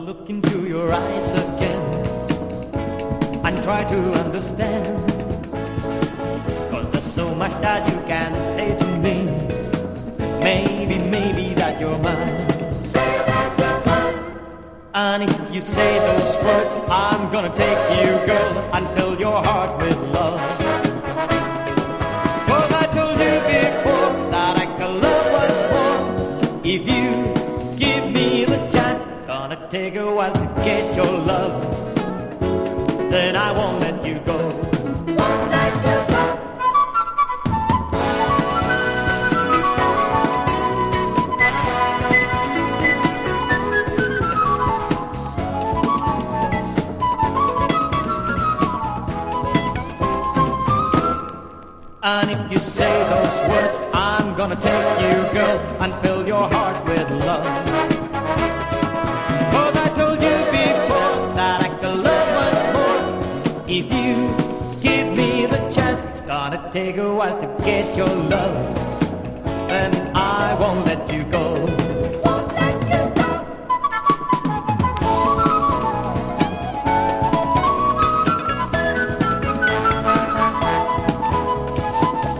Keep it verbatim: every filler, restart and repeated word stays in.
look into your eyes again and try to understand, 'cause there's so much that you can say to me. Maybe, maybe that you're mine. And if you say those words, I'm gonna take you, girl, and fill your heart with love. 'Cause I told you before that I can love once more. If you give me the chance, gonna take a while to get your love, then I won't let you go. Won't let you go. And if you say those words, I'm gonna take you, girl, and fill your heart with love. 'Cause I told you before that I could love once more. If you give me the chance, it's gonna take a while to get your love, and I won't let you go.